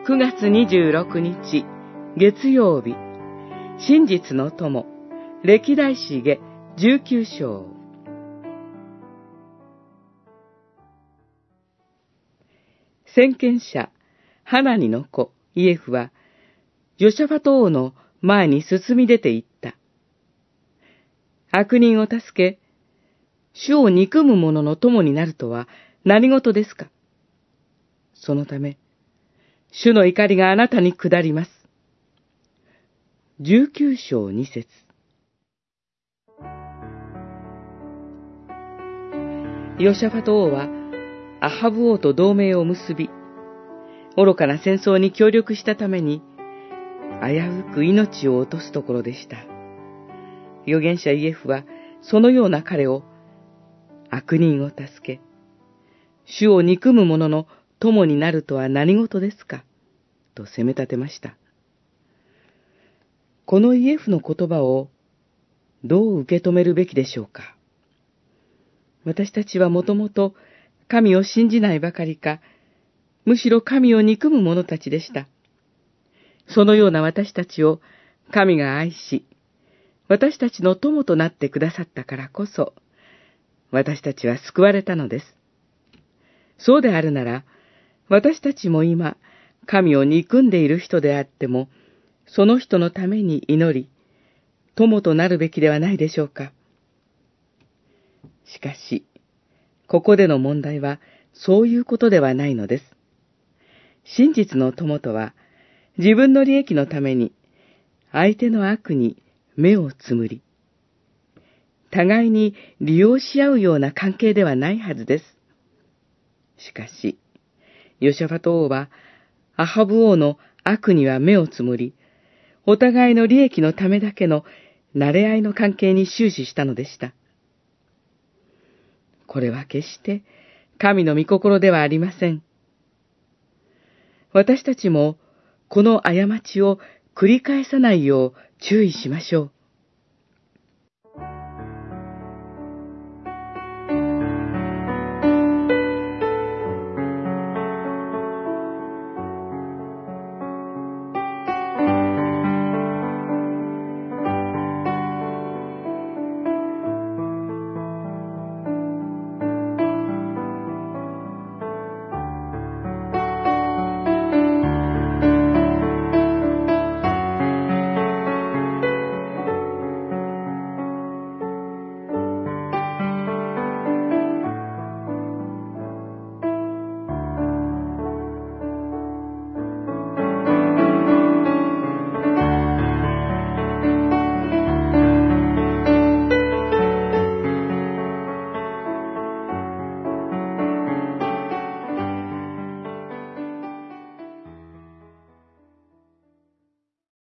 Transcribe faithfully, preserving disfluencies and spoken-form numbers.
くがつにじゅうろくにち月曜日、真実の友、歴代史下じゅうきゅう章。先見者ハナニの子イエフはヨシャファト王の前に進み出て行った。悪人を助け、主を憎む者の友になるとは何事ですか。そのため、主の怒りがあなたに下ります。じゅうきゅう章に節。ヨシャファト王はアハブ王と同盟を結び、愚かな戦争に協力したために、危うく命を落とすところでした。預言者イエフは、そのような彼を、悪人を助け、主を憎む者の友になるとは何事ですか、と責め立てました。このイエフの言葉を、どう受け止めるべきでしょうか。私たちはもともと神を信じないばかりか、むしろ神を憎む者たちでした。そのような私たちを神が愛し、私たちの友となってくださったからこそ、私たちは救われたのです。そうであるなら、私たちも今、神を憎んでいる人であっても、その人のために祈り、友となるべきではないでしょうか。しかし、ここでの問題は、そういうことではないのです。真実の友とは、自分の利益のために、相手の悪に目をつむり、互いに利用し合うような関係ではないはずです。しかし、ヨシャファト王は、アハブ王の悪には目をつむり、お互いの利益のためだけの馴れ合いの関係に終始したのでした。これは決して神の御心ではありません。私たちもこの過ちを繰り返さないよう注意しましょう。